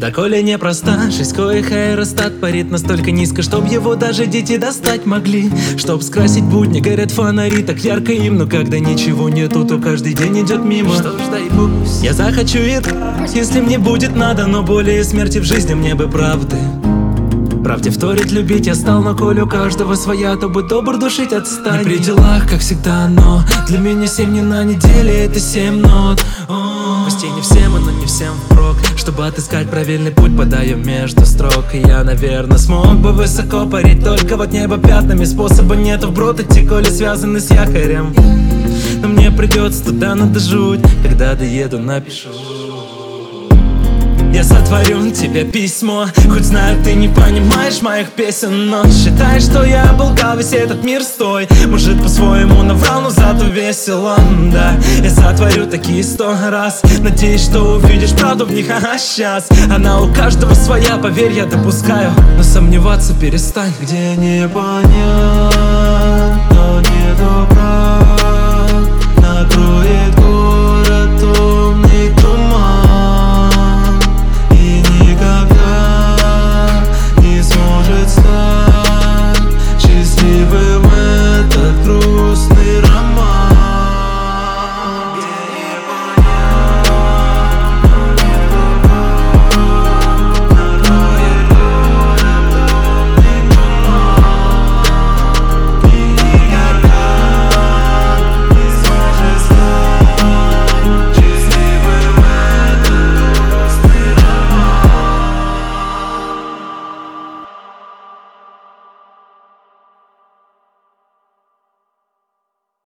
Доколе непроста, жизнь коих аэростат парит настолько низко, чтоб его даже дети достать могли. Чтоб скрасить будни, горят фонари так ярко им, но когда ничего нету, то каждый день идет мимо. Что ж, дай пусть я захочу и если мне будет надо, но более смерти в жизни мне бы правды. Правде вторить любить я стал, но коль у каждого своя, то будь добр душить отстань. Не при делах, как всегда, но для меня 7 дней на неделе — это 7 нот. Пусть и не всем, но не всем впрок. Чтобы отыскать правильный путь, подаю между строк. И я, наверное, смог бы высоко парить, только вот небо пятнами. Способа нету вброд идти, коли связаны с якорем. Но мне придется туда надо жуть, когда доеду, напишу. Я сотворю тебе письмо, хоть знаю, ты не понимаешь моих песен, но считай, что я оболгал весь этот мир с той. Может, по-своему наврал, но зато весело, да. Я сотворю такие 100 раз, надеюсь, что увидишь правду в них, ага, сейчас. Она у каждого своя, поверь, я допускаю, но сомневаться перестань. Где не понять